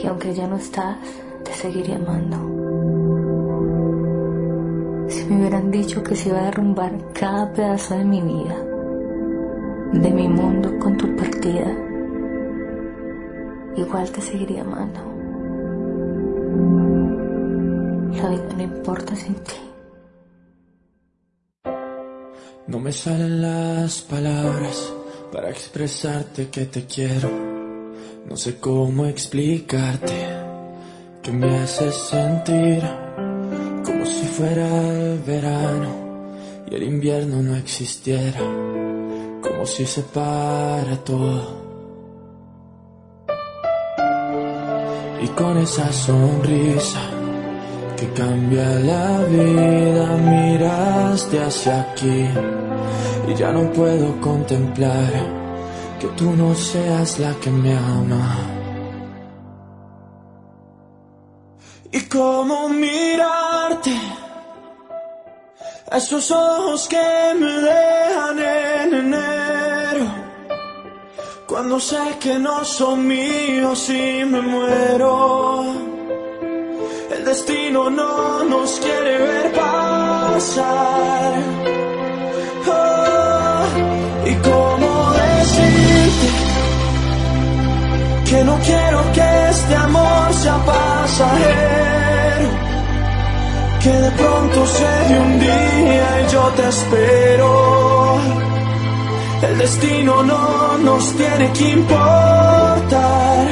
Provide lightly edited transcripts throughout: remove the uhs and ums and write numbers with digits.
Y aunque ya no estás, te seguiría amando. Si me hubieran dicho que se iba a derrumbar cada pedazo de mi vida, de mi mundo con tu partida, igual te seguiría amando. La vida no importa sin ti. No me salen las palabras para expresarte que te quiero. No sé cómo explicarte que me haces sentir como si fuera el verano y el invierno no existiera, como si se para todo. Y con esa sonrisa que cambia la vida, miraste hacia aquí y ya no puedo contemplar que tú no seas la que me ama. Y cómo mirarte, esos ojos que me dejan en enero, cuando sé que no son míos y me muero. El destino no nos quiere ver pasar. Oh, y cómo decirte que no quiero que este amor sea pasajero, que de pronto se dé un día y yo te espero. El destino no nos tiene que importar.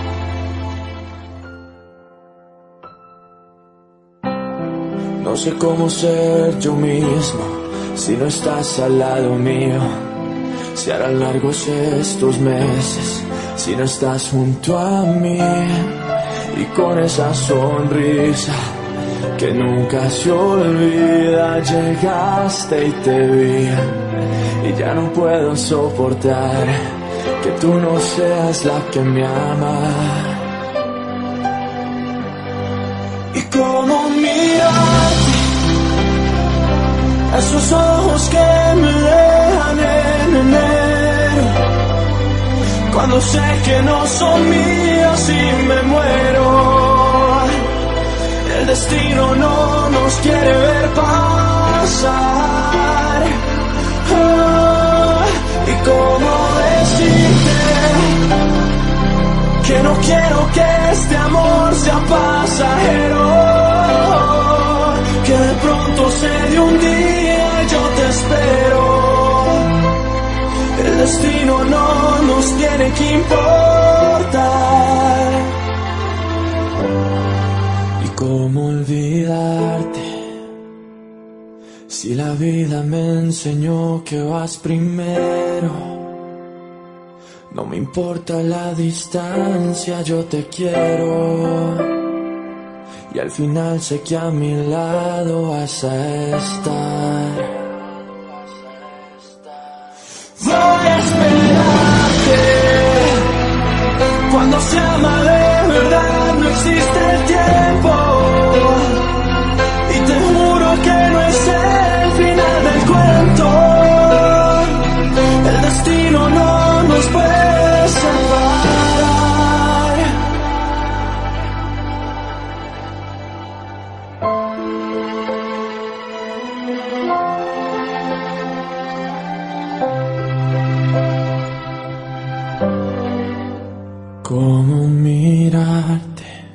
No sé cómo ser yo mismo si no estás al lado mío. Se harán largos estos meses si no estás junto a mí. Y con esa sonrisa que nunca se olvida, llegaste y te vi. Y ya no puedo soportar que tú no seas la que me ama. Y cómo mirarte, esos ojos que me dejan en enero, cuando sé que no son míos y me muero. El destino no nos quiere ver pasar. Oh, y cómo decirte que no quiero que este amor sea pasajero, que de pronto se dé un día y yo te espero. El destino no nos tiene que importar. ¿Y cómo olvidarte si la vida me enseñó que vas primero? No me importa la distancia, yo te quiero. Y al final sé que a mi lado vas a estar. Voy a esperarte. Cuando se ama de verdad no existe el tiempo. Y te juro que no es el final del cuento. El destino no nos puede separar. ¿Cómo mirarte?